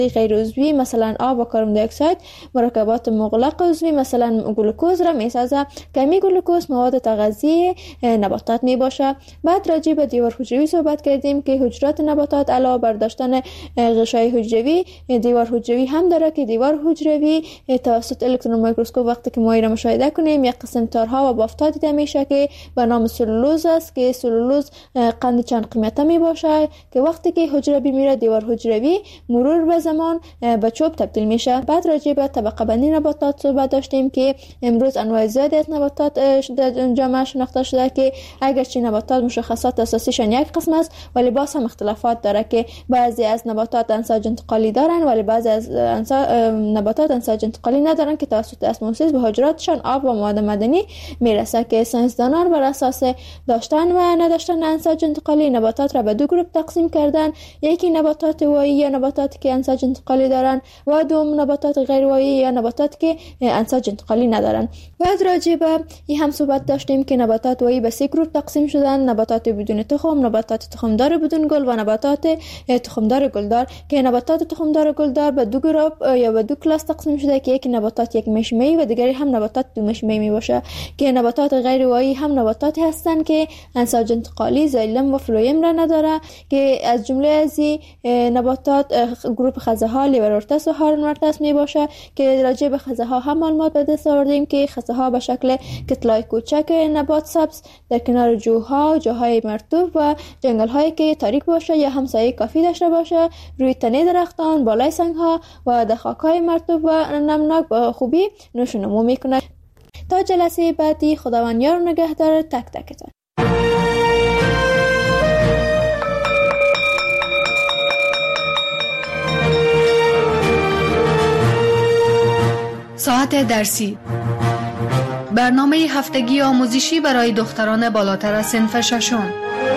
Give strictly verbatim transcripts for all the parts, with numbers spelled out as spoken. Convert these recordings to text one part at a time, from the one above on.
غیر عضوی مثلا آب و کربن دی اکساید مرکبات مغلق عضوی مثلا گلوکوز را میسازه که می گلوکوز مواد تغذیه نباتات می باشه. بعد راجع به دیوار حجروی صحبت کردیم که حجرات نباتات علاوه بر داشتن غشای حجروی دیوار حجروی هم داره که دیوار حجروی توسط الکترون میکروسکوپ وقتی که ما را مشاهده کنیم یک قسم تارها و بافت‌ها دیده میشه که به نام سلولوز است که سلولوز قند چند قیمته می باشه که وقتی که حجره میره دیوار حجروی مرور به زمان به چوب تبدیل میشه. بعد راجع به طبقه بندی نباتات صحبت داشتیم که امروز انواع زیادی از نباتات در جامعه شناخته شده که اگرچه نباتات مشخصات اساسیشان یک قسم است ولی باز هم اختلافات داره که بعضی از نباتات انساج انتقالی دارن ولی بعضی از نباتات انساج انتقالی ندارن که توسط اسموزیس به حجراتشان آب و مواد معدنی میرسه که ساینسدانان بر اساس داشتن و نداشتن انساج انتقالی نباتات را به دو گروه تقسیم کردن. یکی نباتات وایی یا نباتاتی که انساج انتقالی دارن و دوم نباتات غیر وایی یا نباتاتی که انساج انتقالی ندارن. بعد راجع به این هم صحبت داشتیم که نباتات وایی به سه گروه تقسیم شدن: نباتات بدون تخم، نباتات تخمدار بدون گل و نباتات تخمدار گلدار که نباتات تخمدار گلدار به دو گروه یا به دو کلاس تقسیم شده که یکی نباتات یک مشمه‌ای و دیگری هم نباتات دو مشمه‌ای می باشه که نباتات غیر وایی هم نباتاتی هستند که انساج انتقالی زایلم و فلویم را نداره که از جمله از نباتات گروه خزه ها لیورورتس و هارنورتس می باشه که راجع به خزه ها هم معلومات به دست آوردیم که خزه ها به شکل کتلای کوچک نبات سبز در کنار جوها، جاهای مرطوب و جنگل هایی که تاریک باشه یا همسایه کافی داشته باشه روی تنه درختان، بالای سنگ ها و در خاک های مرطوب و نمناک با خوبی نشو نمو میکنه. تا جلسه بعدی خداوند یار و نگهدار تک تکتان. ساعت درسی، برنامه هفتگی آموزشی برای دختران بالاتر از صنف ششم.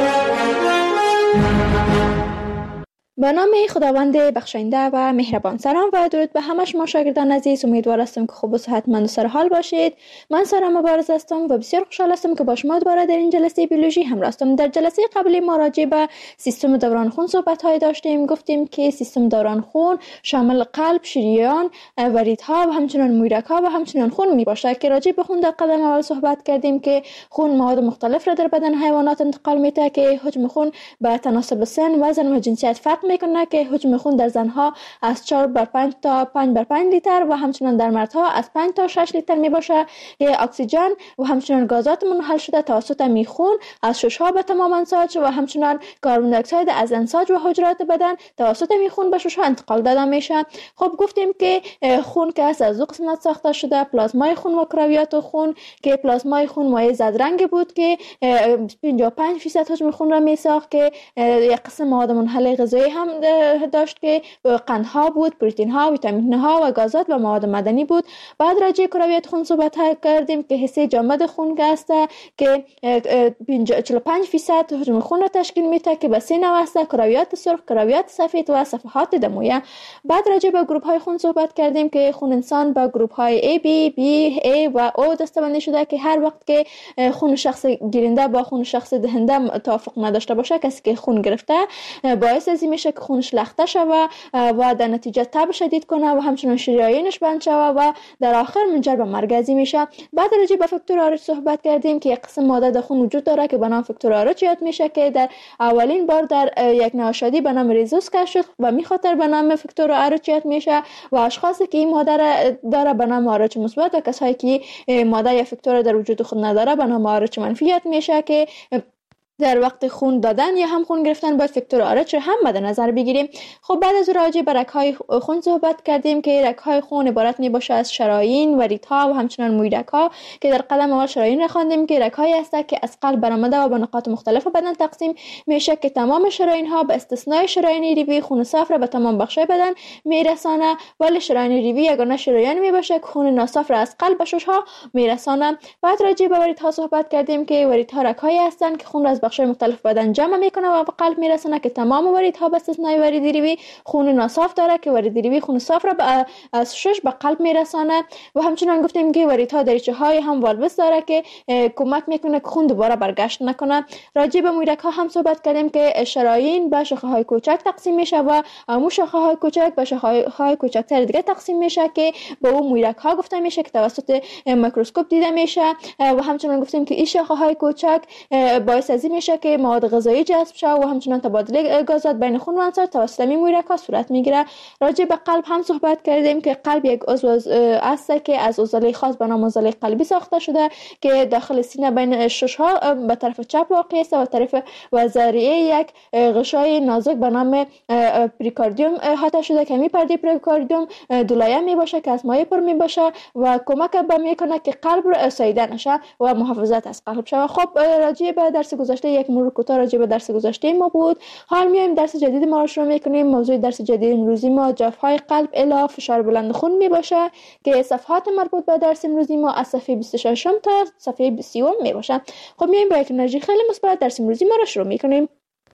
به نام خداوند بخشنده و مهربان. سلام و درود به همه شما شاگردان عزیز. امیدوار هستم که خوب و صحتمند و سرحال باشید. من سارا مبارز هستم و بسیار خوشحال هستم که با شما دوباره در این جلسه بیولوژی همراه هستم. در جلسه قبلی ما راجع به سیستم دوران خون صحبت‌های داشتیم. گفتیم که سیستم دوران خون شامل قلب، شریان، وریدها و همچنین مویرگ‌ها و همچنین خون میباشد که راجع به خون در قدم اول صحبت کردیم که خون مواد مختلف را در بدن حیوانات انتقال میده که حجم خون به تناسب سن، وزن و جنسیت فرق میکنه که حجم خون در زنها از چهار بر پنج تا پنج بر پنج لیتر و همچنین در مردها از پنج تا شش لیتر می باشه. اکسیژن و همچنین گازات منحل شده توسط میخون از ششها به تمام انساج و همچنین کربن دی اکساید از انساج و حجرات بدن توسط میخون به ششها انتقال داده میشه. خب گفتیم که خون که از دو قسمت ساخته شده: پلازمای خون و کرویات خون که پلازمای خون مایع زرد رنگ بود که پنجاه و پنج درصد حجم خون را میساخت که یک قسم مواد منحل غذایی هم داشت که قندها بود، پروتئین ها، ویتامین ها و گازات و مواد معدنی بود. بعد راجع کرویات خون صحبت کردیم که حصه جامد خون است که چهل و پنج درصد حجم خون را تشکیل میده که به سه نوع است: کرویات سرخ، کرویات سفید و صفحات دمویه. بعد راجع به گروه های خون صحبت کردیم که خون انسان به گروه های A B B A و O دسته‌بندی شده که هر وقت که خون شخص گیرنده با خون شخص دهنده توافق نداشته باشه، کسی که خون گرفته باعث از این میشه که خونش لخته شوه و در نتیجه تب شدید کنه و همچنین شریانش بند شوه و در آخر منجر به مرگ از این میشه. بعد راجع به فاکتور آرچ صحبت کردیم که یک قسم ماده در خون وجود داره که به نام فاکتور آرچ یاد میشه که در اولین بار در یک نوشادی به نام ریزوس کشف شد و می خاطر به نام فاکتور آرچ یاد میشه و اشخاصی که این ماده داره به نام آرچ مثبت و کسایی که ماده یا فاکتور در وجود خود نداره به نام آرچ منفی یاد میشه که در وقت خون دادن یا هم خون گرفتن باید فاکتور آرچ هم مد نظر بگیریم. خب بعد از راجع به رگ‌های خون صحبت کردیم که رگ‌های خون عبارت میباشه از شرايين، وریدها و همچنین مویرگ‌ها که در قدم اول شرايين را خواندیم که رگ‌هایی هستند که از قلب برآمده و به نقاط مختلف بدن تقسیم میشه که تمام شرايين‌ها به استثنای شرايين ریوی خون صاف را به تمام بخش‌های بدن میرسانه، ولی شرايين ریوی یگانه شریان میباشه که خون ناصاف را از قلب به شش‌ها میرسانه. بعد راجع به وریدها صحبت کردیم که وریدها رگ‌هایی هستند که خون را از بخش‌های مختلف بدن جمع میکنه و به قلب میرسونه که تمام واریدها به استثنای وارد ریوی خون ناصاف داره که وارد ریوی خون صاف را از شش به قلب میرسانه و همچنان گفتیم که واریدها دریچه های هم والوس داره که کمک میکنه که خون دوباره برگشت نکنه. راجع به مویرک ها هم صحبت کردیم که شرايين به شاخه های کوچک تقسیم میشه و امو شاخه های کوچک به شاخه های کوچکتر دیگه تقسیم میشه که به اون مویرک ها گفته میشه که توسط میکروسکوپ دیده میشه و همچنان گفتیم که این شاخه های کوچک باعث از این میشه که مواد غذایی جذب شه و همچنان تبادله گازات بین خون و انسان توسط این مویرک ها صورت میگیره. راجع به قلب هم صحبت کردیم که قلب یک عضو است که از عضله خاص به نام عضله قلبی ساخته شده که داخل سینه بین شش ها به طرف چپ واقع است و طرف و ذریعه یک غشای نازک به نام پریکاردیوم احاطه شده که می پرده پریکاردیوم دولایه می باشه که از مایع پر می باشه و کمک به میکنه که قلب رو ساییده نشه و محافظت از قلب شه. خب راجع به درس گذشته یک مرور کوتاه راجع به درس گذشته ما بود. حال میایم درس جدید ما رو شروع میکنیم. موضوع درس جدید امروزی ما جفای قلب الی فشار بلند خون می باشه که صفحات مربوط به درس امروزی ما از صفحه بیست و شش تا صفحه سی می باشه. خب میایم با یک انرژی خیلی مثبت درس امروزی ما رو شروع میکنیم.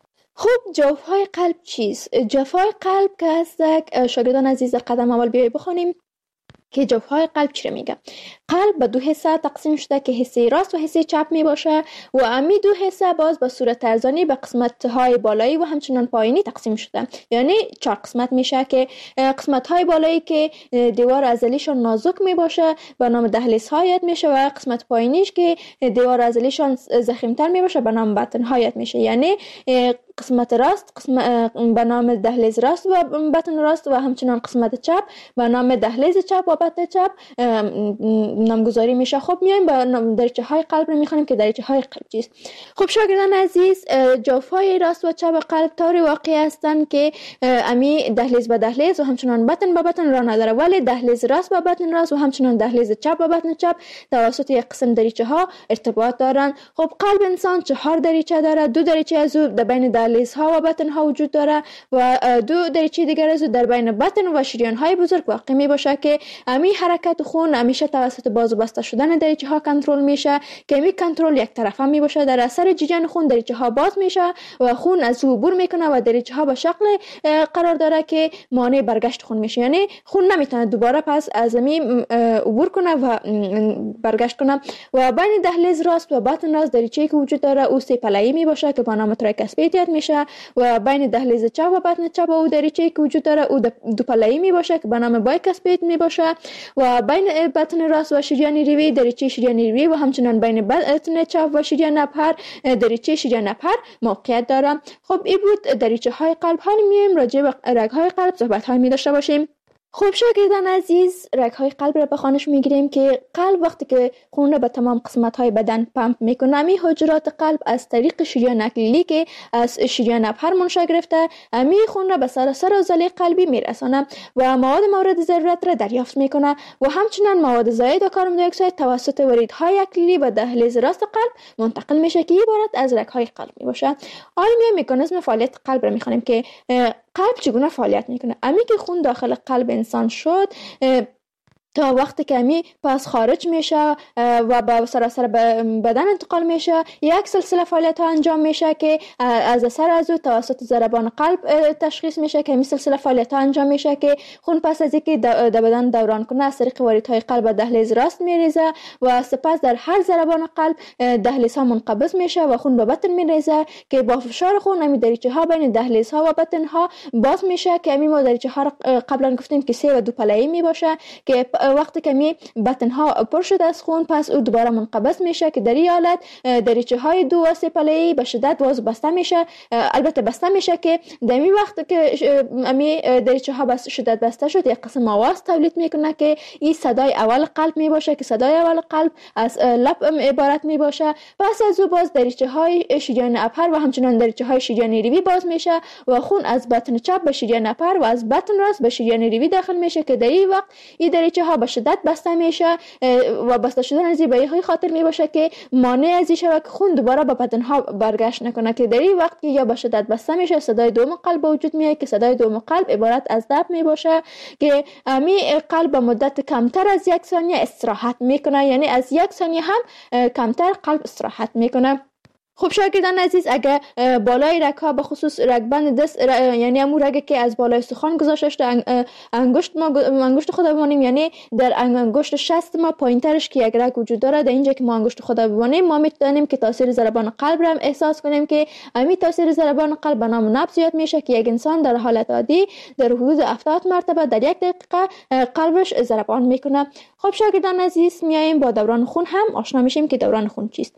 خب جوفای قلب چیست؟ جوفای قلب که هست شاگردان عزیز قدم اول بیایی بخونیم که جوفای قلب چی میگه. قلب به دو حصه تقسیم شده که حصه راست و حصه چپ می باشه و امی دو حصه باز به صورت ارزانی به قسمت های بالایی و همچنان پایینی تقسیم شده. یعنی چهار قسمت میشه که قسمت های بالایی که دیوار عضلیشون نازک می باشه به نام دهلیز هایت میشه و قسمت پایینیش که دیوار عضلیشون ضخیم‌تر می باشه به نام بطن هایت میشه. یعنی قسمت راست قسم به نام دهلیز راست و بطن راست و همچنان قسمت چپ به نام دهلیز چپ و بطن چپ نامگذاری میشه. خب میایم با دریچه های قلب رو میخونیم که دریچه های قلب چیست. خب شاگردان عزیز جوفای راست و چپ قلب طوری واقع هستند که امی دهلیز به دهلیز و همچنان بطن به بطن را نداره، ولی دهلیز راست به بطن راست و همچنان دهلیز چپ به بطن چپ توسط یک قسم دریچه ها ارتباط دارن. خب قلب انسان چهار دریچه داره، دو دریچه از او در بین دهلیز ها و بطن ها وجود داره و دو دریچه دیگر از او در بین بطن و شریان های بزرگ واقع می باشه که امی حرکت خون همیشه توسط باز و بسته شدن دریچه ها کنترل میشه که امی کنترل یک طرفه می باشه. در اثر جریان خون دریچه ها باز میشه و خون از او عبور میکنه و دریچه ها به شکل قرار داره که مانع برگشت خون میشه. یعنی خون نمیتونه دوباره پس از امی عبور کنه و برگشت کنه. و بین دهلیز راست و بطن راست دریچه‌ای که وجود داره او سه پله‌ای می باشه که با نام تریکاسپیدیت میشه و بین دهلیز چپ و بطن چپ او دریچه‌ای که وجود داره او دو پله‌ای می باشه که به نام بایکاسپید می باشه و بین بطن راست و شریان ریوی دریچه شریان ریوی و همچنان بین بطن چپ و شریان نپر دریچه شریان نپر موقعیت داره. خب این بود دریچه های قلب. حال میایم راجع به رگ های قلب صحبت های می داشته باشیم. خوب شاگردان عزیز رگ های قلب را به خانش میگیریم که قلب وقتی که خون را به تمام قسمت های بدن پمپ میکنه امی حجرات قلب از طریق شریان اکلیلی که از شریان نپر منشأ گرفته امی خون را به سراسر عضله قلبی میرسانه و مواد مورد ضرورت را دریافت میکنه و همچنین مواد زائد و کاربن دی اکساید توسط وریدهای اکلیلی و دهلیز راست قلب منتقل میشه که عبارت از رگ های قلب میباشه. حالا می مکانیزم فعالیت قلب را میخوانیم که قلب چگونه فعالیت میکنه. امی که خون داخل قلب انسان شد تا وقتی که امی پس خارج میشه و به سراسر بدن انتقال میشه یک سلسله فعالیت ها انجام میشه که از اثر از او توسط ضربان قلب تشخیص میشه که این سلسله فعالیت ها انجام میشه که خون پس از اینکه در بدن دوران کنه از طریق واریدهای قلب دهلیز راست میریزه و سپس در هر ضربان قلب دهلیز ها منقبض میشه و خون به بطن میریزه که با فشار خون امی دریچه ها بین دهلیز ها و بطن ها باز میشه که امی ما دریچه ها قبلا گفتیم که سه و دو پله‌ای میباشه که وقتی که می بطن ها پر شده از خون پس او دوباره منقبض میشه که در این حالت دریچه های دو و سه پله‌ای به شدت باز بسته میشه. البته بسته میشه که در این وقت که امی دریچه ها بس شدت بسته شد یک قسم آواز تولید میکنه که این صدای اول قلب می باشه که صدای اول قلب از لب عبارت می باشه. پس از او باز دریچه های شریان اپر و همچنان دریچه های شریان ریوی باز میشه و خون از بطن چپ به شریان اپر و از بطن راست به شریان ریوی داخل میشه که در این وقت این دریچه ها به شدت بسته میشه و بسته شدن از این به این خاطر می باشه که مانع از این شود که خون دوباره به بدن ها برگشت نکنه که در این وقت که یا به شدت بسته میشه صدای دوم قلب وجود میاد که صدای دوم قلب عبارت از دب می باشه که امی قلب به مدت کمتر از یک ثانیه استراحت میکنه. یعنی از یک ثانیه هم کمتر قلب استراحت میکنه. خب شاگردان عزیز، اگر بالای رگ ها به خصوص رگبند دست ر... یعنی امو رگ که از بالای استخوان گذاشته شده انگشت ما انگشت خود ببینیم، یعنی در انگشت شست ما پایینترش که یک رگ وجود داره، در اینجا که ما انگشت خود ببینیم ما میتونیم که تاثیر ضربان قلب را احساس کنیم که امی تاثیر ضربان قلب به نام نبض یاد میشه که یک انسان در حالت عادی در حدود هفتاد مرتبه در یک دقیقه قلبش ضربان میکنه. خب شاگردان عزیز، میایم با دوران خون هم آشنا میشیم که دوران خون چیست.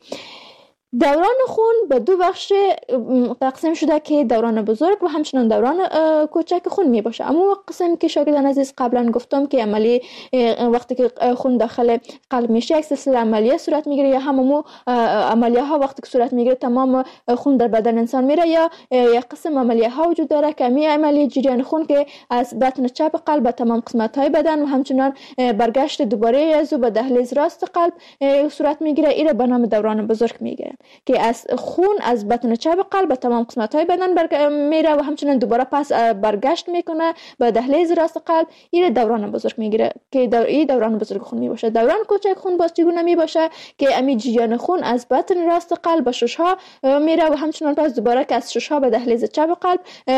دوران خون به دو بخش تقسیم شده که دوران بزرگ و همچنان دوران کوچک خون می باشه. اما قسم که شاگردان عزیز قبلا گفتم که عملی وقتی که خون داخل قلب میشه یک سلسله عملیه صورت میگیره، یا هممو عملیه ها وقتی که صورت میگیره تمام خون در بدن انسان میره، یا یک قسم عملیه ها وجود داره که می عملی جریان خون که از بطن چپ قلب به تمام قسمت های بدن و همچنان برگشت دوباره از به دهلیز راست قلب صورت میگیره. این به نام دوران بزرگ میگیره که از خون از بطن چپ قلب به تمام قسمت های بدن برگ... میره و همچنان دوباره پس برگشت میکنه به دهلیز راست قلب. این دوران بزرگ میگیره که دور... این دوران بزرگ خون میباشه. دوران کوچک خون باز چگونه میباشه که امی جریان خون از بطن راست قلب به شش ها میره و همچنان پس دوباره که از شش ها به دهلیز چپ قلب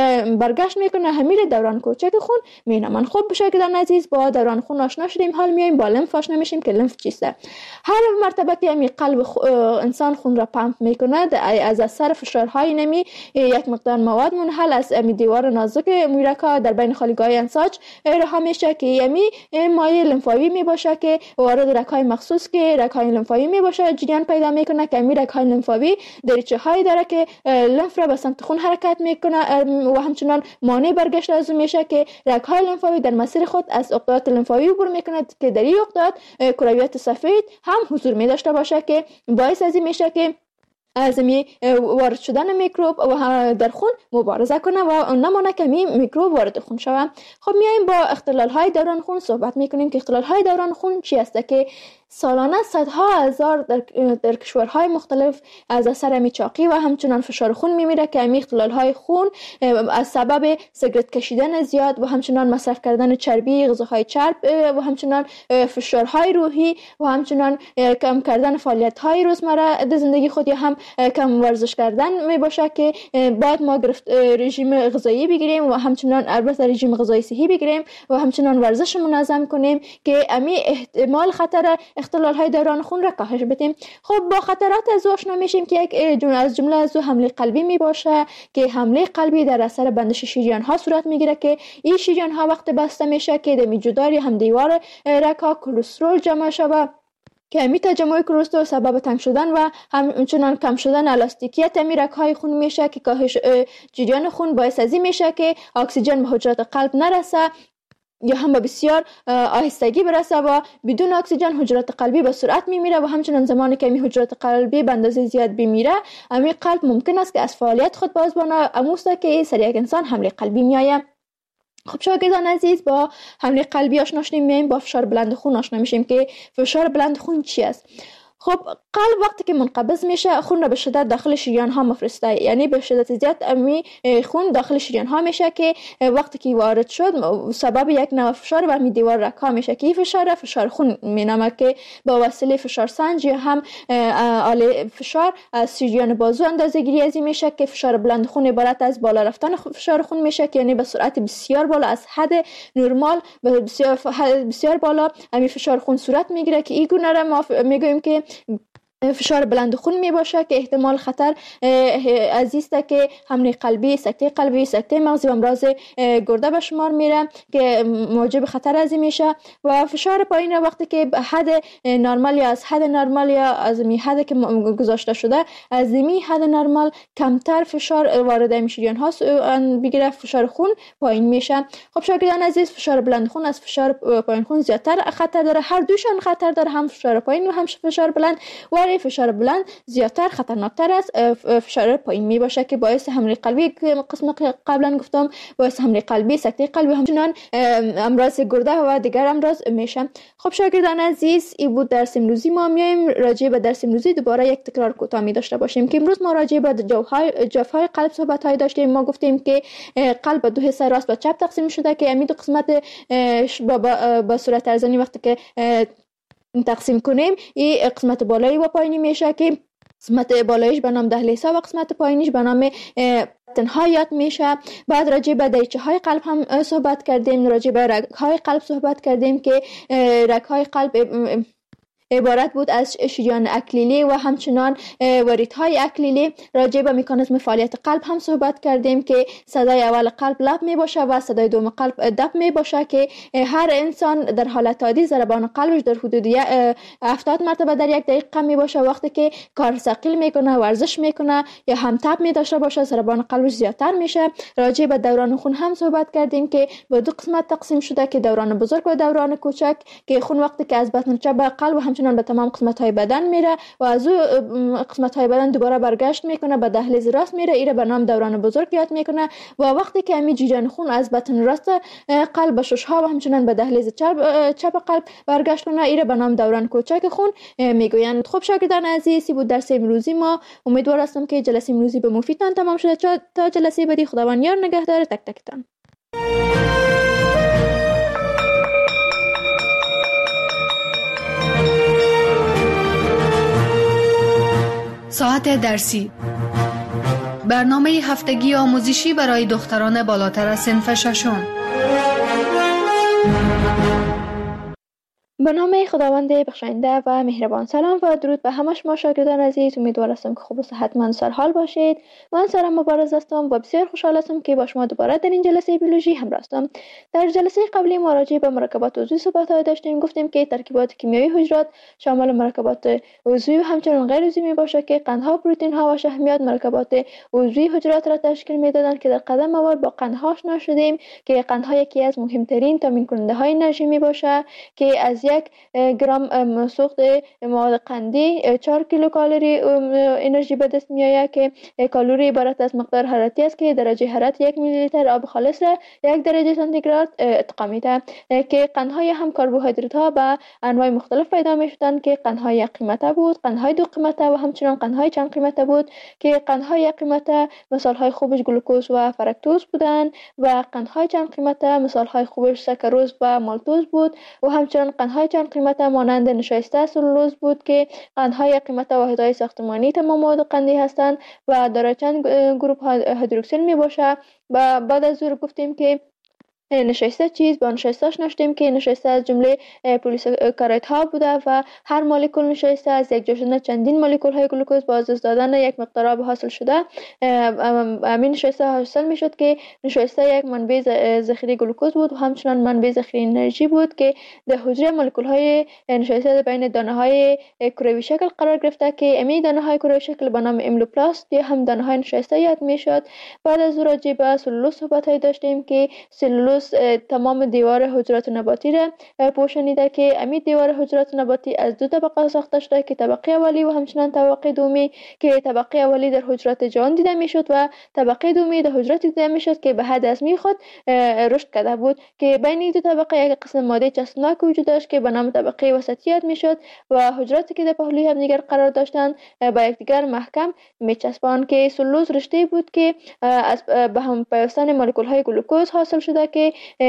برگشت میکنه. همین دوران کوچک خون مینامن. خب شاگردان عزیز، با دوران خون آشنا شدیم، حال میایم با لمف آشنا میشیم که لمف چیسته. هر مرتبه که امی قلب خ... انسان خون را پمپ میکنه از اثر فشارهای نمی یک مقدار مواد منحل از امی دیوار نازک مویرکا در بین خالیگاه انساج رها میشه که یمی مایع لمفاوی میباشه که وارد رگ‌های مخصوص که رگ‌های لمفاوی میباشه جریان پیدا میکنه که امی رگ‌های لمفاوی دریچه هایی داره که لمف را به سمت خون حرکت میکنه و همچنان مانع برگشت از اون میشه که رگ‌های لمفاوی در مسیر خود از عقدات لمفاوی عبور میکنه که در این عقدات کرویات سفید هم حضور می داشته باشه که باعث از این میشه که از می وارد شدن میکروب و در خون مبارزه کنه و نمانه که می میکروب وارد خون شوه. خب میایم با اختلال های دوران خون صحبت میکنیم که اختلال های دوران خون چی است که سالانه صدها هزار در, در کشورهای مختلف از اثر میچاقی و همچنان فشار خون میمیره که امی اختلال های خون از سبب سیگرت کشیدن زیاد و همچنان مصرف کردن چربی، غذاهای چرب و همچنان فشارهای روحی و همچنان کم کردن فعالیت های روزمره در زندگی خود یا هم کم ورزش کردن می باشه که باید ما گرفت رژیم غذایی بگیریم و همچنان البته رژیم غذایی صحی بگیریم و همچنان ورزش منظم کنیم که امی احتمال خطر اختلال های دوران خون را کاهش بدیم. خب با خطرات از آشنا میشیم که یک جمله از جمله از حمله قلبی می باشه که حمله قلبی در اثر بندش شریان ها صورت میگیره که این شریان ها وقت بسته میشه که در جداری هم دیوار رگ ها کلسترول جمع شود که امی تجمع کلسترول سبب تنگ شدن و همچنان کم شدن الاستیکیت امی رگ‌های خون میشه که کاهش جریان خون باعث از این میشه که اکسیژن به حجرات قلب نرسه یا هم با بسیار آهستگی برسه و بدون اکسیژن حجرات قلبی به سرعت میمیره و همچنان زمانی که امی حجرات قلبی به اندازه زیاد بمیره امی قلب ممکن است که از فعالیت خود باز بانه اموسته که سر یک انسان حمله قلبی میآید. خب شاگردان عزیز، با حمله قلبی آشنا شدیم، میایم با فشار بلند خون آشنا میشیم که فشار بلند خون چی است. خب قلب وقتی که منقبض میشه خون را به شدت داخل شریان ها مفرسته، یعنی به شدت زیاد امی خون داخل شریان ها میشه که وقتی که وارد شد سبب یک نوع فشار بر می دیوار رگ ها میشه که این فشار فشار خون مینامه که با وسیله فشار سنج یا هم آله فشار از شریان بازو اندازه گیری از این میشه که فشار بلند خون عبارت از بالا رفتن فشار خون میشه که یعنی به سرعت بسیار بالا از حد نرمال به بسیار بسیار بالا امی فشار خون صورت میگیره که این گونه را ما میگوییم که فشار بلند خون می باشه که احتمال خطر عزیزه که حمله قلبی، سکته قلبی، سکته مغزی و امراض گرده به شمار میره که موجب خطر از این میشه. و فشار پایین وقتی که حد نرمال یا از حد نرمال یا از می حد که گذاشته شده از می حد نرمال کمتر فشار وارد شریان ها بگیره، فشار خون پایین میشه. خب شاگردان عزیز، فشار بلند خون از فشار پایین خون زیادتر خطر داره، هر دوشان خطر داره، هم فشار پایین و هم فشار بلند. و فشار بلند زیادتر خطرناکتر است فشار پایین می باشه که باعث حمله قلبی که قسم قبلا گفتم باعث حمله قلبی، سکته قلبی، همچنان امراض گرده و دیگر امراض میشه. خب شاگردان عزیز، این بود درس امروزی ما. میایم راجع به درس امروزی دوباره یک تکرار کوتاه می داشته باشیم که امروز ما راجع به جوفهای جوفهای قلب صحبت های داشتیم. ما گفتیم که قلب به دو حصه راست و چپ تقسیم شده که همین دو قسمت به صورت ارزانی وقتی که تقسیم کنیم این قسمت بالایی و پایینی میشه که قسمت بالایش به نام دهلیزها و قسمت پایینیش به نام تنها یاد میشه. بعد راجع به دریچه های قلب هم صحبت کردیم، راجع به رگ های قلب صحبت کردیم که رگ های قلب عبارت بود از شریان اکلیلی و همچنان وریدهای اکلیلی. راجع به مکانیزم فعالیت قلب هم صحبت کردیم که صدای اول قلب لب می باشه و صدای دوم قلب دب می باشه که هر انسان در حالت عادی ضربان قلبش در حدود هفتاد مرتبه در یک دقیقه می باشه. وقتی که کار ثقیل میکنه، ورزش میکنه یا هم تب می داشته باشه، ضربان قلبش زیادتر میشه. راجع به دوران خون هم صحبت کردیم که به دو قسمت تقسیم شده که دوران بزرگ و دوران کوچک، که خون وقتی که از بطن چپ به قلب و همچنان به تمام قسمت های بدن میره و از او قسمت های بدن دوباره برگشت میکنه به دهلیز راست میره، ایره به نام دوران بزرگ یاد میکنه. و وقتی که امی جریان خون از بطن راست قلب به شش ها و همچنان به دهلیز چپ چپ قلب برگشت کنه، ایره به نام دوران کوچک خون میگویند. خب شاگردان عزیز، بود درس امروزی ما. امیدوار هستم که جلسه امروزی به مفیدتان تمام شده. تا جلسه بعدی خداوند یار نگهدار تک تکتان. ساعت درسی، برنامه هفتگی آموزشی برای دختران بالاتر از صنف ششم. به نام خداوند بخشنده و مهربان. سلام و درود به همه شما شاگردان عزیز. امیدوار هستم که خوب و صحتمند سرحال باشید. من سارا مبارز هستم و بسیار خوشحال هستم که با شما دوباره در این جلسه بیولوژی همراه هستم. در جلسه قبلی ما راجع به مرکبات عضوی صحبت داشتیم. گفتیم که ترکیبات کیمیایی حجرات شامل مرکبات عضوی و همچنین غیر عضوی می باشه که قندها، پروتئین ها و شحمیات مرکبات عضوی حجرات را تشکیل میدادند که در قدم اول با قندها آشنا شدیم که قندها یکی از مهمترین تامین کننده های انرژی می باشه که از یک گرم سوخت مواد قندی چهار کیلو کالری انرژی به دست میآید که کالری عبارت از مقدار حرارتی است که درجه حرارت یک میلی لیتر آب خالص را یک درجه سانتیگراد ارتقا میده. که قندهای هم کربوهیدرات ها به انواع مختلف پیدا می شدند که قندهای یک قیمته بود، قندهای دو قیمته و همچنین قندهای چند قیمته بود که قندهای یک قیمته مثال های خوبش گلوکوز و فرکتوز بودند و قندهای چند قیمته مثال های خوبش سکروز و مالتوز بود و همچنین قندهای چند قیمته مانند نشایسته سلولوز بود که قندهای قیمت واحدهای ساختمانی تمام مواد قندی هستند و دارای چند گروپ هیدروکسیل می باشه. و بعد از او گفتیم که نشایسته چیز با نشایسته نشدیم که نشایسته از جمله پلیساکارید ها بوده و هر مولکول نشایسته از یک جا شدن چندین مولکول های گلوکوز با از دادن یک مقدار آب حاصل شده. همین نشایسته حاصل می شد که نشایسته یک منبع ذخیره گلوکوز بود و همچنان منبع ذخیره انرژی بود که در حجره مولکول های نشایسته بین دانه های کروی شکل قرار گرفته که امی دانه های کروی شکل به نام املوپلاست یا هم دانه های نشایسته یاد می شد. بعد از او راجع به سلولوز صحبت های داشتیم که سلولوز تمام دیوار حجرات نباتی را پوشانیده که امید دیوار حجرات نباتی از دو طبقه ساخته شده که طبقه اولی و همچنان طبقه دومی که طبقه اولی در حجرات جان دیده میشد و طبقه دومی در حجرات دیده میشد که به حد از می خود رشد کرده بود که بین دو طبقه یک قسم ماده چسبناک وجود داشت که به نام طبقه وسطی یاد میشد و حجراتی که در پهلوی همدیگر قرار داشتند به یکدیگر محکم میچسباند که سلولوز رشته بود که از به هم پیوستن مولکول های گلوکوز حاصل شده که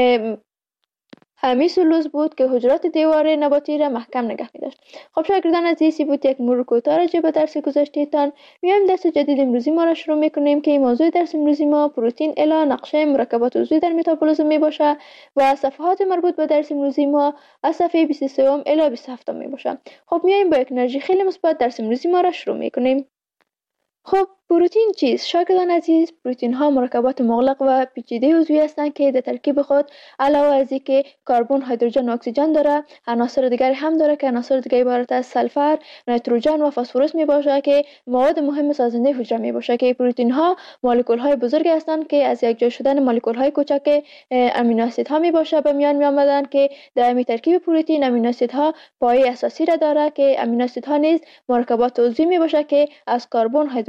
همین سلولوز بود که حجرات دیوار نباتی را محکم نگه می داشت. خب شاگردان عزیزی بود یک مرور کوتاه راجع به درس گذشتهتان. میایم درس جدید امروزی ما را شروع میکنیم که موضوع درس امروزی ما پروتئین الی نقشه مرکبات عضوی در متابولیسم می باشه و صفحات مربوط به درس امروزی ما از صفحه بیست و سه الی بیست و هفت می باشه. خب میایم با یک انرژی خیلی مثبت درس امروزی ما را شروع میکنیم. خب پروتئین چیست؟ شاگردان عزیز، پروتئین ها مرکبات مغلق و پیچیده عضوی هستند که در ترکیب خود علاوه از اینکه کربن، هیدروژن و اکسیژن داره، عناصر دیگری هم داره که عناصر دیگه عبارت از سلفر، نیتروژن و فسفرس می باشه که مواد مهم سازنده حجره می باشه. که پروتئین ها مولکول های بزرگی هستند که از یک جا شدن مولکول های کوچک امینو اسید ها می باشه به میان می آمدن که در می ترکیب پروتئین امینو اسید ها پایه اساسی را داره که امینو اسید ها نیز مرکبات عضوی می باشه که از کربن، هیدروژن،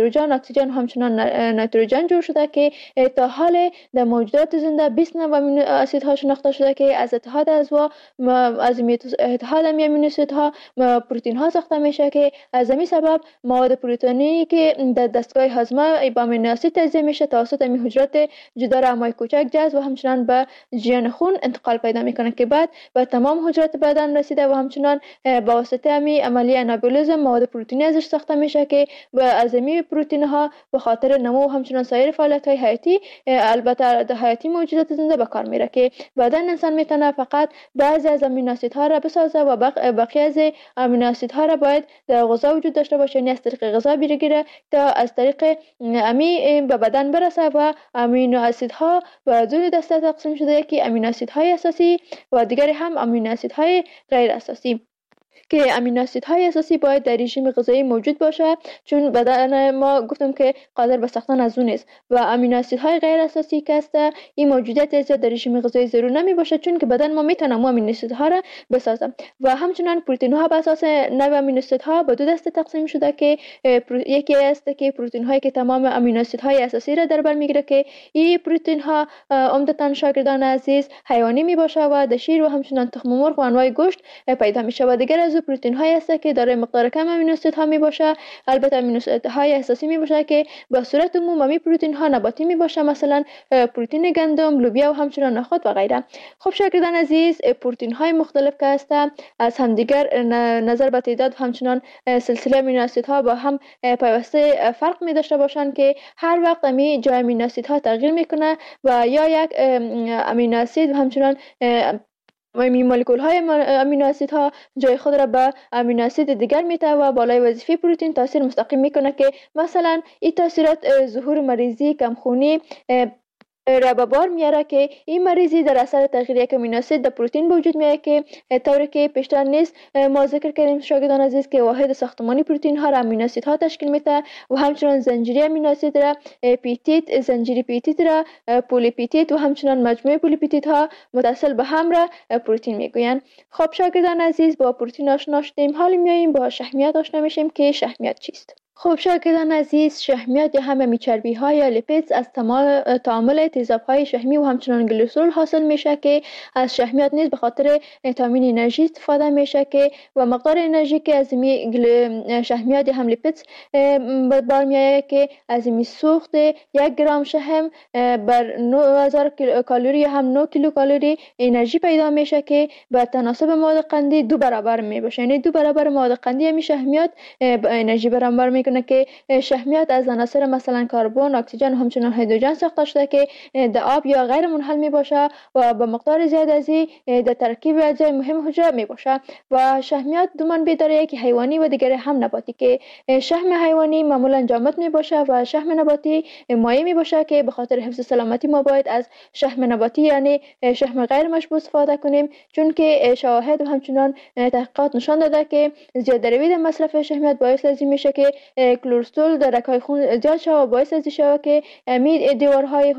اکسیژن همچنان نیتروژن جور شده که تا حال در موجودات زنده بیست نوع امینو اسیدها شناخته شده که از اتحاد عضو از اتحاد امینو اسیدها پروتئین ها ساخته میشه که از همین سبب مواد پروتئینی که در دستگاه هاضمه با امینو اسید تجزیه میشه توسط می حجرات جدار امای کوچک جذب و همچنان به جریان خون انتقال پیدا میکنه که بعد به تمام حجرات بدن رسیده و همچنان با واسطه امی عملیه انابولیزم مواد پروتئینی ازش ساخته میشه که به از امی پروتئین ها به خاطر نمو و همچنان سایر فعالیت های حیاتی البته در حیاتی موجودات زنده به کار میره که بدن انسان میتونه فقط بعضی از امینو اسیدها را بسازه و بقیه از امینو اسیدها را باید در غذا وجود داشته باشه، یعنی از طریق غذا بگیره تا از طریق امی به بدن برسه و امینو اسیدها به دو دسته تقسیم شده که امینو اسیدهای اساسی و دیگری هم امینو اسیدهای غیر اساسی که امینو اسیدهای اساسی باید در رژیم غذایی موجود باشه چون بدن ما گفتم که قادر به ساختن از اون است و امینو اسیدهای غیر اساسی که است این موجودیت زیاد در رژیم غذایی ضرور نمی باشه چون که بدن ما میتونه مو امینو اسیدها را بسازه و همچنان پروتئین ها بر اساس نوع امینو اسیدها به دو دسته تقسیم شده که یکی است که پروتئین هایی که تمام امینو اسیدهای اساسی را در بر میگیره که این پروتئین ها عمدتاً شاگردان عزیز حیوانی می باشه و در شیر و همچنان تخم مرغ و انواع گوشت پیدا میشه و دیگر از پروتئین های است که دارای مقدار کم امینو اسیدها می باشه. البته امینو اسیدهای اساسی می باشه که به صورت عمومی پروتئین ها نباتی می باشه، مثلا پروتئین گندم، لوبیا و همچنان نخود و غیره. خب شاگردان عزیز، پروتئین های مختلف که است از همدیگر نظر به تعداد همچنان سلسله امینو اسیدها با هم پیوسته فرق می داشته باشند که هر وقت امی جای امینو اسیدها تغییر میکنه و یا یک امینو اسید و همچنان می مولکول های امینو اسیدها جای خود را به امینو اسید دیگر میده و بالای وظیفه پروتئین تاثیر مستقیم میکنه که مثلا این تاثیرات ظهور مریضی، کمخونی را به بار میاره که این مریضی در اثر تغییر یک امینو اسید در پروتئین به وجود میاد که طوری که پیشتر نیست ما ذکر کردیم شاگردان عزیز که واحد ساختمانی پروتئین ها را امینو اسیدها تشکیل میده و همچنان زنجیره امینو اسید را پیپتید، زنجیره پیپتید را پولیپپتید و همچنان مجموعه پولیپپتید ها متصل به هم را پروتئین میگویند. خب شاگردان عزیز، با پروتئین آشنا شدیم، حالا میایم با شحمیات آشنا میشیم که شحمیات چیست. خب شاگردان عزیز، شحمیات یا هم میچربی ها یا لیپیدز از تعامل تیزاب های شحمی و همچنان گلیسرول حاصل میشه که از شحمیات نیز به خاطر تامین انرژی استفاده میشه که و مقدار انرژی که از می شحمیات یا هم لیپیدز بار میایه که از می سوخت یک گرم شحم بر نه هزار کالری یا هم نه کیلو کالری انرژی پیدا میشه که به تناسب مواد قندی دو برابر می باشه، یعنی دو برابر مواد قندی می شحمیات انرژی برابر می کنه که شحمیات از عناصر مثلا کربن، اکسیژن و همچنان هیدروژن ساخته شده که در آب یا غیر منحل می باشه و به مقدار زیاد از این در ترکیب اجزای مهم حجره می باشه و شحمیات دو منبع داره، یکی حیوانی و دیگری هم نباتی که شحم حیوانی معمولا جامد می باشه و شحم نباتی مایع می باشه که به خاطر حفظ سلامتی ما باید از شحم نباتی یعنی شحم غیر مشبوع استفاده کنیم چون که شواهد و همچنان تحقیقات نشان داده که زیاده روی در مصرف شحمیات باعث از این میشه که کلسترول در رگ‌های خون زیاد شود و باعث از شود که می دیوارهای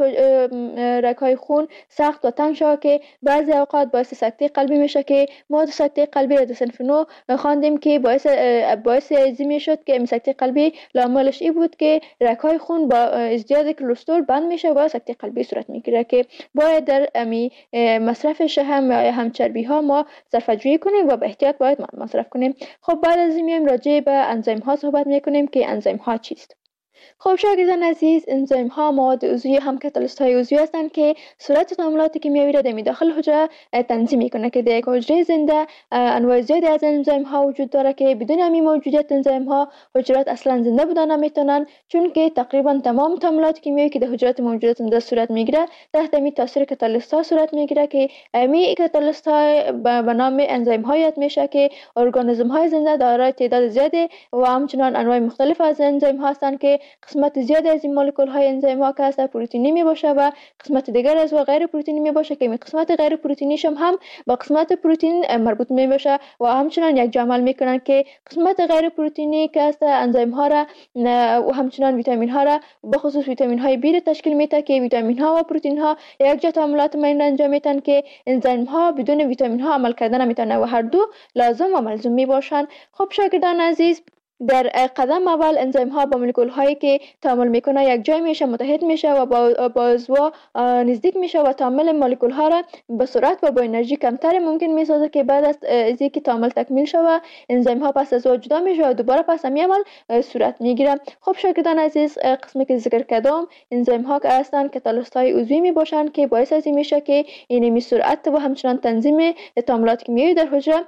رگ‌های خون سخت و تنگ شود که بعضی اوقات باعث سکته قلبی میشه که ما سکته قلبی را در صنف نو خواندیم که باعث باعث ازی میشد که سکته قلبی لاملش این بود که رگ‌های خون با ازدیاد کلسترول بند میشه و سکته قلبی صورت میگیره که باید در امی مصرف شحم یا هم چربی ها ما صرفه‌جویی کنیم و به احتیاط باید مصرف کنیم. خب بعد از این میایم راجع به انزیم ها صحبت میکنیم که انزیم ها چیست. خب شاگردان عزیز، انزیم ها مواد عضوی هم کاتالیست های عضوی هستند که صورت تعاملات کیمیایی را در داخل حجره تنظیم میکنه که در یک حجره زنده انواع زیادی از انزیم ها وجود داره که بدون همین موجودیت انزیم ها حجرات اصلا زنده بودن نمیتونن چون که تقریبا تمام تعاملات کیمیایی که در حجرات موجودات زنده صورت میگیره تحت همین تاثیر کاتالیست ها صورت میگیره که همین کاتالیست ها به نام انزیم ها یاد میشه که ارگانیسم های زنده دارای تعداد زیادی و همچنان انواع مختلف از انزیم ها هستند که قسمت زیاد از این مولکول های انزیم ها که هست پروتئینی می باشه و قسمت دیگر از و غیر پروتئینی می باشه که می قسمت غیر پروتئینیش هم, هم با قسمت پروتئین مربوط می باشه و همچنان یک جا عمل میکنن که قسمت غیر پروتئینی که هست انزیم ها را و همچنان ویتامین ها را به خصوص ویتامین های بی را تشکیل میده که ویتامین ها و پروتئین ها یک جا تعاملات مین انجام میدن که انزیم ها بدون ویتامین ها عمل کردن نمیتونه و هر دو لازم و ملزوم می باشن. خب شاگردان عزیز، در قدم اول انزیم ها با مولکول هایی که تعامل میکنه یک جای میشه، متحد میشه و با با عضوا نزدیک میشه و تعامل مولکول ها را به سرعت و با انرژی کمتر ممکن میسازه که بعد از اینکه تعامل تکمیل شود انزیم ها پس از او جدا میشه و دوباره پس همین عمل صورت میگیره. خب شاگردان عزیز، قسمی که ذکر کردم انزیم ها که هستند کاتالیست های عضوی می باشند که باعث از این میشه که اینمی سرعت و همچنان تنظیم تعاملات کیمیایی در حجره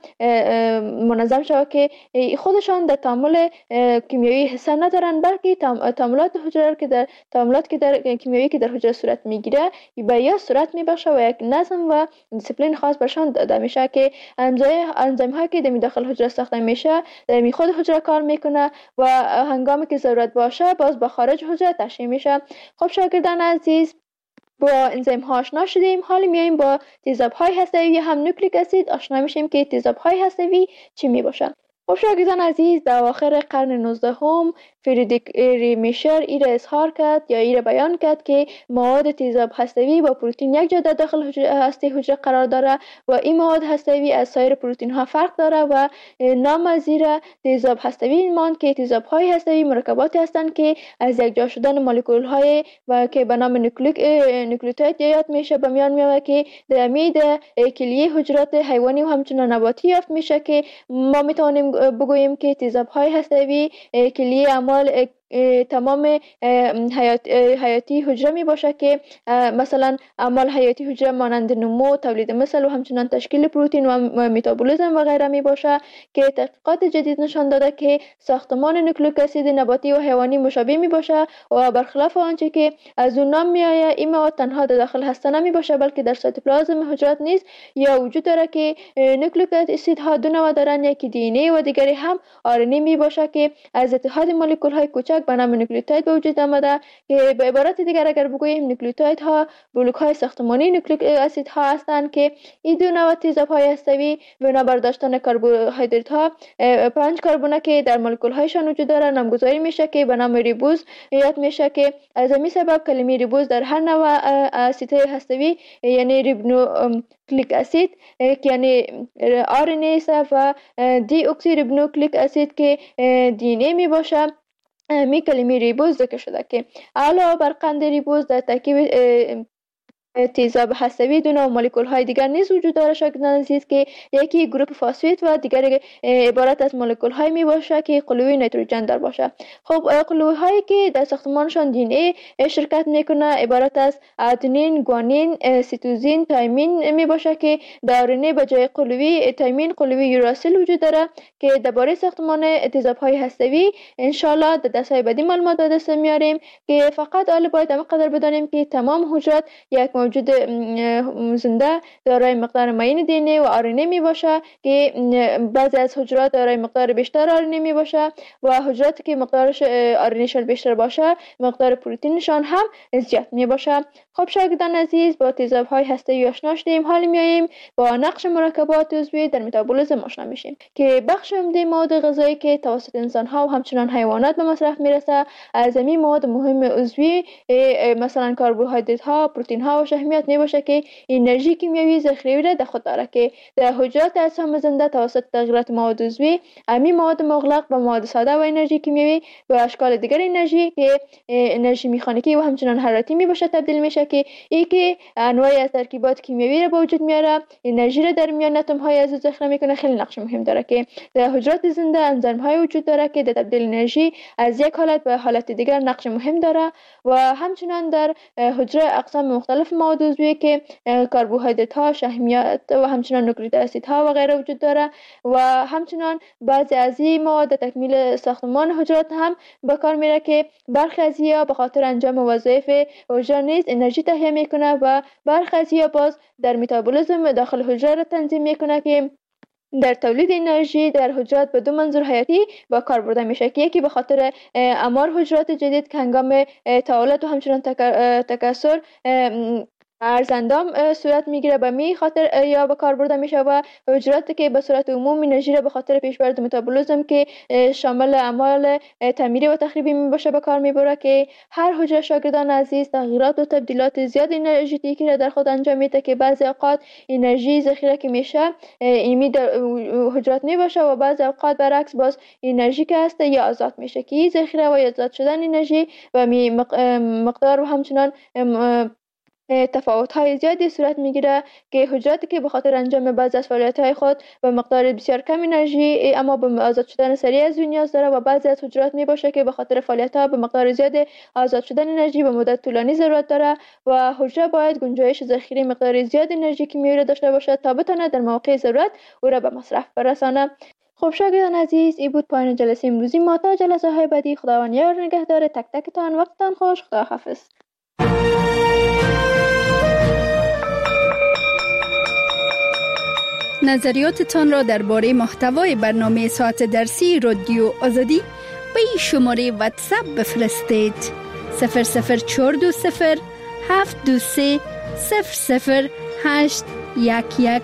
منظم شود که خودشان در تعامل کیمیایی حصه ندارن، بلکه تعاملات حجره که در تعاملات که در کیمیایی که در حجره صورت میگیره به یا صورت میبخشه و یک نظم و دیسپلین خاص برشان داده میشه که انزیم هایی که در داخل حجره ساخته میشه در خود حجره کار میکنه و هنگامی که ضرورت باشه باز به خارج حجره تشعیع میشه. خب شاگردان عزیز، با انزیم ها آشنا شدیم، حالا میایم با تیزاب های هسته‌ای هم نوکلیک اسید آشنا میشیم که تیزاب های هسته‌ای چی میباشن. خب شاگردان عزیز، در آخر قرن نوزدهم فریدریک میشر ای را اظهار کرد یا ای را بیان کرد که مواد تیزاب هسته‌ای با پروتئین یک جا در داخل هسته حجره قرار داره و این مواد هسته‌ای از سایر پروتئین ها فرق داره و نام از زیر تیزاب هسته‌ای ماند که تیزاب های هسته‌ای مرکباتی هستند که از یک جا شدن مولکول های و که به نام نوکلیک نوکلیوتاید یاد میشه به میان میاد که در امید کلیه حجرات حیوانی و همچنین نباتی یافت میشه که ما میتونیم بگوییم که تیزاب های هسته‌ای کلیه اعمال تمام حیات حیاتی حجره می باشه که مثلا اعمال حیاتی حجره مانند نمو، تولید مثل و همچنان تشکیل پروتئین و متابولیسم و غیره می باشه که تحقیقات جدید نشان داده که ساختمان نوکلیک اسید نباتی و حیوانی مشابه می باشه و برخلاف آنچه که از اون نام می آید این مواد تنها در داخل هسته نمی باشه بلکه در سایتوپلازم حجرات نیز یا وجود داره که نوکلیک اسید ها دو نوع دارن، یکی دی ان ای و دیگری هم آر ان ای می باشه که از اتحاد مولکول های کوچک به نام نوکلیوتاید به وجود آمده که به عبارت دیگر اگر بگوییم نوکلیوتاید ها بلوک های ساختمانی نوکلیک اسید ها هستند که این دو نوع تیزاب های هسته‌ای بنابر داشتن کربوهیدرات ها پنج کربونه که در مولکول هایشان وجود داره نامگذاری میشه که به نام ریبوز یاد میشه که از همین سبب کلمه ریبوز در هر نوع اسیدهای هسته‌ای یعنی ریبونوکلیک اسید که یعنی آر ان ای و دی اکسی ریبونوکلیک اسید که دی ان ای می باشه می کلمه ریبوز ذکر شده که علاوه بر قند ریبوز در ترکیب تیزاب هسته‌ای دو نوع مولکول های دیگر نیز وجود داره شاگردان عزیز که یکی گروپ فسفید و دیگر عبارت از مولکول های می باشه که قلوی نیتروژن دار باشه. خب قلوی هایی که در ساختمانشان دی ان ای شرکت میکنه عبارت از ادنین، گوانین، سیتوزین، تایمین می باشه که در آر ان ای به جای قلوی تایمین قلوی یوراسیل وجود داره که درباره ساختمان تیزاب های هسته‌ای ان شاء الله در درس‌های بعدی معلومات به دست میاریم که فقط حالا باید همینقدر بدانیم که تمام حجرات یک موجود زنده دارای مقدار معین دی ان ای و آر ان ای می باشه که بعضی از حجرات دارای مقدار بیشتر آر ان ای می باشه و حجراتی که مقدارش آر ان ایشان بیشتر باشه مقدار پروتئینشان هم زیاد می باشه. خب شاگردان عزیز، با تیزاب های هسته‌ای آشنا شدیم، حالا میاییم با نقش مرکبات عضوی در متابولیسم آشنا میشیم که بخش عمده مواد غذایی که توسط انسان ها و همچنان حیوانات به مصرف میرسه از این مواد مهم عضوی مثلا کربوهیدرات ها، پروتئین ها و شحمیات می باشه که انرژی کیمیایی ذخیره را در خود داره که در حجرات اجسام زنده توسط تغییرات مواد عضوی امی مواد مغلق به مواد ساده و انرژی کیمیایی و اشکال دیگر انرژی که انرژی مکانیکی و همچنان حرارتی می باشه تبدیل میشه که ای که انواعی از ترکیبات کیمیایی را به وجود میاره، انرژی را در میان اتم های از ذخیره میکنه. خیلی نقش مهم داره که در حجرات زنده انزیم های وجود داره که در تبدیل انرژی از یک حالت به حالت دیگر نقش مهم داره و همچنان در حجره اقسام مختلف مواد عضوی که کربوهیدرات ها، شحمیات و همچنان نوکلیک اسید ها و غیره وجود داره و همچنان بعضی از این مواد در تکمیل ساختمان حجرات هم به کار میره که برخی از اینها به خاطر انجام وظایف حجره نیز انرژی تهیه میکنه و برخی از اینها باز در متابولیسم داخل حجره را تنظیم میکنه که در تولید انرژی در حجرات به دو منظور حیاتی با کار برده میشه که یکی به خاطر اعمار حجرات جدید که هنگام تولد و همچنان تکثر ارزندام صورت میگیره. به می خاطر یا به کار برده میشه و حجراتی که به صورت عموم انرژی را به خاطر پیشبرد متابولیسم که شامل اعمال تعمیری و تخریبی می باشه به کار میبره که هر حجره شاگردان عزیز تغییرات و تبدیلات زیاد انرژیتیکی را در خود انجام میده که بعضی اوقات انرژی ذخیره که میشه ایمی در حجرات می باشه و بعضی اوقات برعکس باز انرژی که هست یا آزاد میشه که ذخیره و آزاد شدن انرژی و مقدار و همچنان تفاوت‌های زیادی صورت میگیره که حجراتی که به خاطر انجام بعضی از فعالیت‌های خود به مقدار بسیار کم انرژی اما به آزاد شدن سریع از نیاز داره و بعضی از حجرات میباشه که به خاطر فعالیت‌ها به مقدار زیاد آزاد شدن انرژی به مدت طولانی ضرورت داره و حجره باید گنجایش ذخیره مقدار زیاد انرژی کیمیایی داشته باشه تا بتونه در موقع ضرورت او را به مصرف برسانه. خب شاگردان عزیز، این بود پایان جلسه امروزی ما. تا جلسه های بعدی خداوند یار نگهدار تک تکتان. وقتتان خوش. خداحافظ. نظریاتتان را درباره محتوای برنامه ساعت درسی رادیو آزادی به این شماره واتساپ بفرستید: صفر صفر چهار دو صفر هفت دو سه صفر صفر هشت یک یک